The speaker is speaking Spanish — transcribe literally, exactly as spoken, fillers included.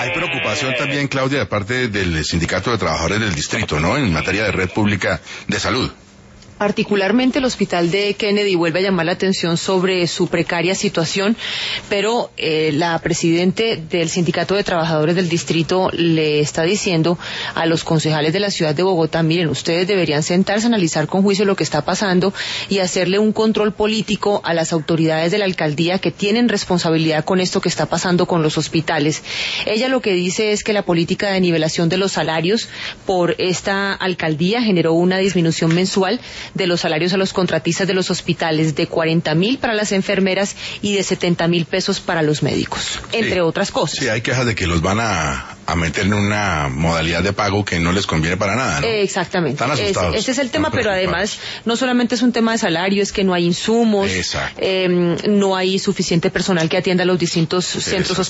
Hay preocupación también, Claudia, de parte del Sindicato de Trabajadores del Distrito, ¿no?, en materia de red pública de salud. Particularmente el hospital de Kennedy vuelve a llamar la atención sobre su precaria situación, pero eh, la presidente del Sindicato de Trabajadores del Distrito le está diciendo a los concejales de la ciudad de Bogotá: miren, ustedes deberían sentarse, analizar con juicio lo que está pasando y hacerle un control político a las autoridades de la alcaldía que tienen responsabilidad con esto que está pasando con los hospitales. Ella lo que dice es que la política de nivelación de los salarios por esta alcaldía generó una disminución mensual de los salarios a los contratistas de los hospitales de cuarenta mil para las enfermeras y de setenta mil pesos para los médicos, entre sí, otras cosas. Sí, hay quejas de que los van a, a meter en una modalidad de pago que no les conviene para nada, ¿no? Eh, exactamente. Están asustados. Ese, ese es el tema, pero además no solamente es un tema de salario, es que no hay insumos, eh, no hay suficiente personal que atienda los distintos centros hospitalarios.